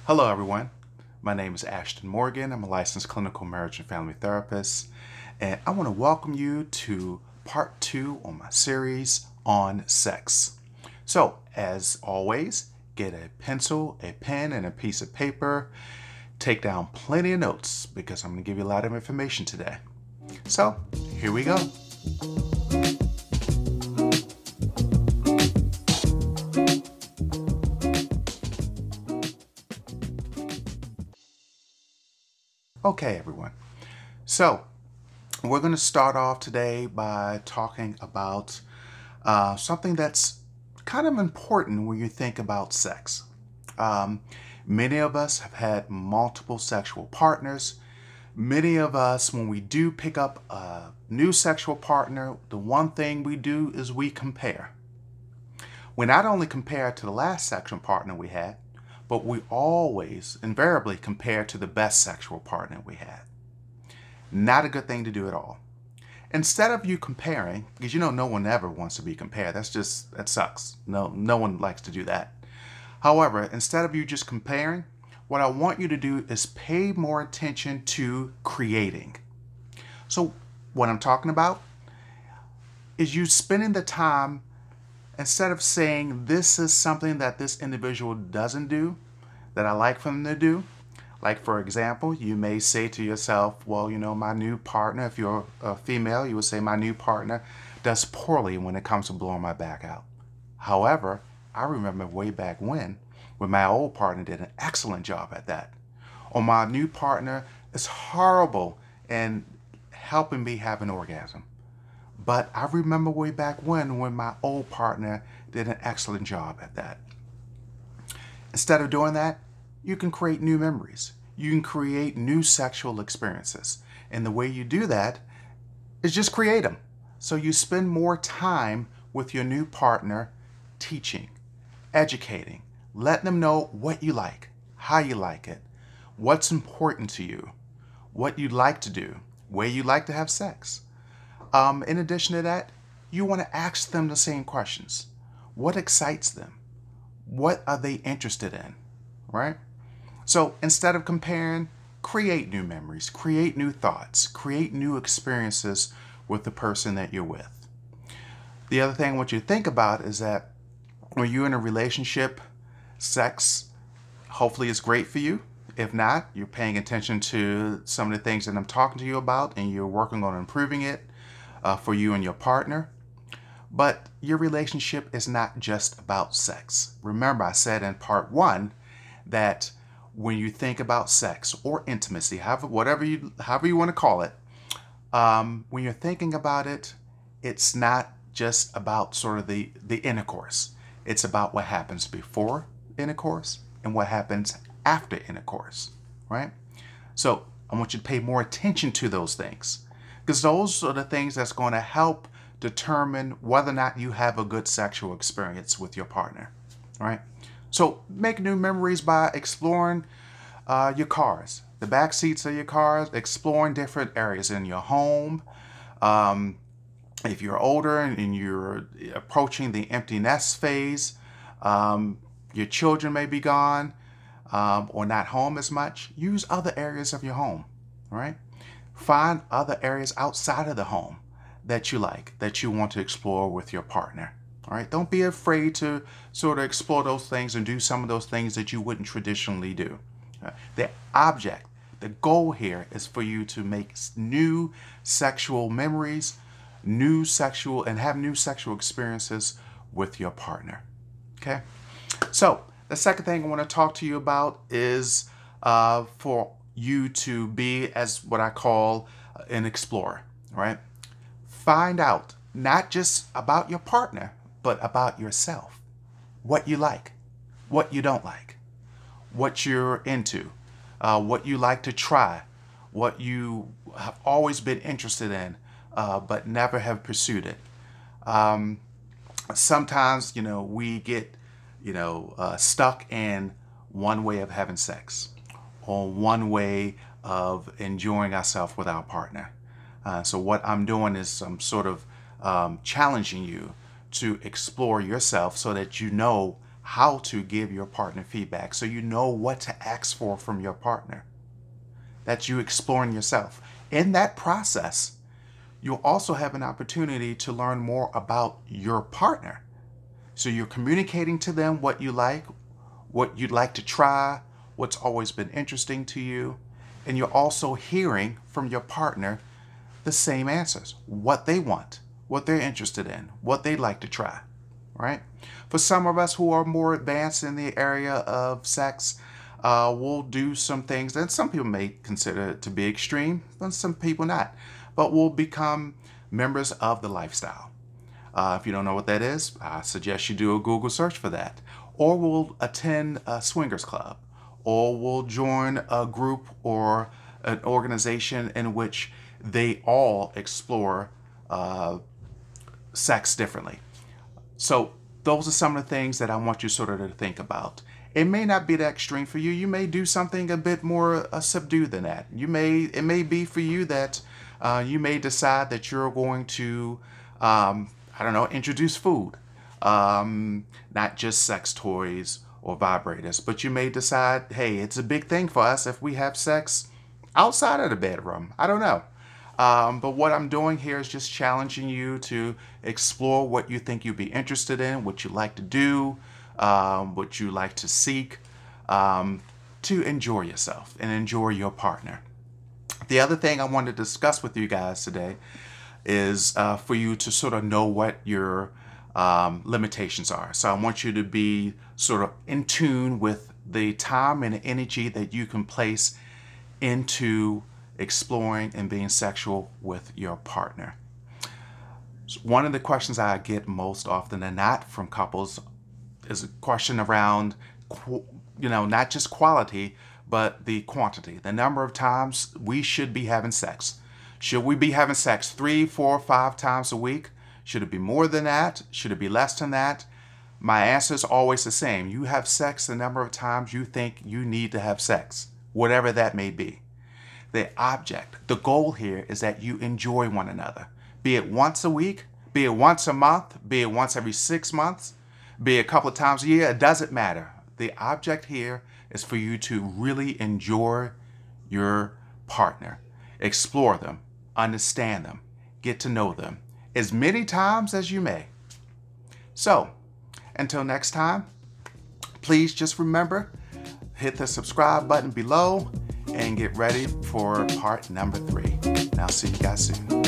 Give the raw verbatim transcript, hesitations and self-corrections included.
Hello, everyone. My name is Ashton Morgan. I'm a licensed clinical marriage and family therapist, and I want to welcome you to part two on my series on sex. So, as always, get a pencil, a pen, and a piece of paper. Take down plenty of notes because I'm going to give you a lot of information today. So, here we go. Okay, everyone. So, we're going to start off today by talking about uh, something that's kind of important when you think about sex. Um, many of us have had multiple sexual partners. Many of us, when we do pick up a new sexual partner, the one thing we do is we compare. We not only compare to the last sexual partner we had, but we always invariably compare to the best sexual partner we had. Not a good thing to do at all. Instead of you comparing, because you know no one ever wants to be compared. That's just, that sucks. No, no one likes to do that. However, instead of you just comparing, what I want you to do is pay more attention to creating. So what I'm talking about is you spending the time, instead of saying this is something that this individual doesn't do, that I like for them to do. Like, for example, you may say to yourself, well, you know, my new partner, if you're a female, you would say my new partner does poorly when it comes to blowing my back out. However, I remember way back when, when my old partner did an excellent job at that. Or my new partner is horrible in helping me have an orgasm. But I remember way back when, when my old partner did an excellent job at that. Instead of doing that, you can create new memories. You can create new sexual experiences. And the way you do that is just create them. So you spend more time with your new partner teaching, educating, letting them know what you like, how you like it, what's important to you, what you'd like to do, where you like to have sex. Um, in addition to that, you want to ask them the same questions. What excites them? What are they interested in? Right? So instead of comparing, create new memories, create new thoughts, create new experiences with the person that you're with. The other thing I want you to think about is that when you're in a relationship, sex hopefully is great for you. If not, you're paying attention to some of the things that I'm talking to you about and you're working on improving it uh, for you and your partner. But your relationship is not just about sex. Remember, I said in part one that when you think about sex or intimacy, however, whatever you, however you want to call it, um, when you're thinking about it, it's not just about sort of the, the intercourse. It's about what happens before intercourse and what happens after intercourse, right? So I want you to pay more attention to those things because those are the things that's going to help determine whether or not you have a good sexual experience with your partner, right? So make new memories by exploring uh, your cars, the back seats of your cars, exploring different areas in your home. Um, if you're older and you're approaching the empty nest phase, um, your children may be gone um, or not home as much, use other areas of your home, right? Find other areas outside of the home that you like, that you want to explore with your partner. All right, don't be afraid to sort of explore those things and do some of those things that you wouldn't traditionally do. Uh, the object, the goal here is for you to make new sexual memories, new sexual, and have new sexual experiences with your partner. Okay, so the second thing I want to talk to you about is uh, for you to be, as what I call an explorer, right? Find out not just about your partner, but about yourself. What you like, what you don't like, what you're into, uh, what you like to try, what you have always been interested in, uh, but never have pursued it. Um, sometimes, you know, we get, you know, uh, stuck in one way of having sex or one way of enjoying ourselves with our partner. Uh, so what I'm doing is I'm sort of um, challenging you to explore yourself so that you know how to give your partner feedback, so you know what to ask for from your partner. That's you exploring yourself. In that process, you'll also have an opportunity to learn more about your partner. So you're communicating to them what you like, what you'd like to try, what's always been interesting to you, and you're also hearing from your partner the same answers, what they want, what they're interested in, what they'd like to try, right? For some of us who are more advanced in the area of sex, uh, we'll do some things that some people may consider to be extreme, but some people not. But we'll become members of the lifestyle. Uh, if you don't know what that is, I suggest you do a Google search for that. Or we'll attend a swingers club, or we'll join a group or an organization in which they all explore uh, sex differently. So those are some of the things that I want you sort of to think about. It may not be that extreme for you. You may do something a bit more uh, subdued than that. You may, it may be for you that uh, you may decide that you're going to, um, I don't know, introduce food, um, not just sex toys or vibrators, but you may decide, hey, it's a big thing for us if we have sex outside of the bedroom. I don't know. Um, but what I'm doing here is just challenging you to explore what you think you'd be interested in, what you like to do, um, what you like to seek, um, to enjoy yourself and enjoy your partner. The other thing I wanted to discuss with you guys today is uh, for you to sort of know what your um, limitations are. So I want you to be sort of in tune with the time and energy that you can place into exploring and being sexual with your partner. So one of the questions I get most often than not from couples is a question around, you know, not just quality, but the quantity, the number of times we should be having sex. Should we be having sex three, four, five times a week? Should it be more than that? Should it be less than that? My answer is always the same. You have sex the number of times you think you need to have sex, whatever that may be. The object, the goal here is that you enjoy one another. Be it once a week, be it once a month, be it once every six months, be it a couple of times a year, it doesn't matter. The object here is for you to really enjoy your partner. Explore them, understand them, get to know them as many times as you may. So, until next time, please just remember, hit the subscribe button below and get ready for part number three. And I'll see you guys soon.